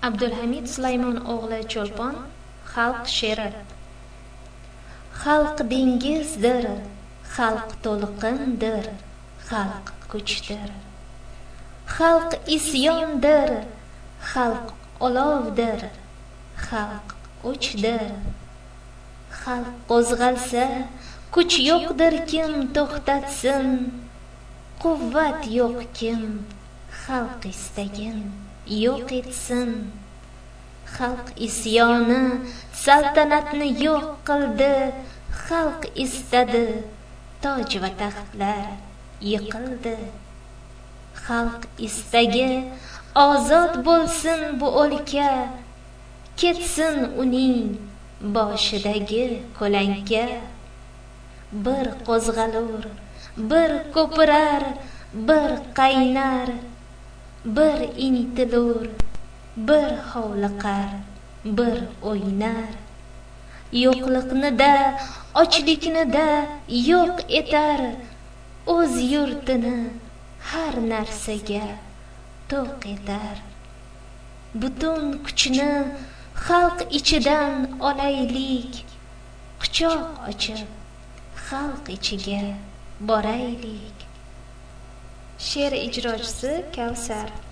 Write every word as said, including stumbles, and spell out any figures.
Abdulhamid Sulaymon o'g'li Cho'lpon. Xalq she'ri. Xalq dengizdir, xalq to'lqindir, xalq kuchdir. Xalq isyondir, xalq olovdir, xalq o'chdir. Xalq qo'zg'alsa, kuch yo'qdir kim to'xtatsin. Quvvat yo'q kim xalq istagin yo'q etsin. Xalq isyoni saltanatni yo'q qildi. Xalq istadi, toj va taxtlar yiqildi. Xalq istagi ozod bo'lsin bu o'lka. Ketsin uning boshidagi ko'lanka. Bir qo'zg'alur, bir ko'pirar, bir qaynar. Bir intilur, bir hovliqar, bir o'ynar. Yo'qlikni-da, ochlikni-da yo'q etar. O'z yurtini har narsaga to'q etar. Butun kuchni xalq ichidan olaylik. Quchoq ochib xalq ichiga boraylik. She'r ijrochisi Kavsar.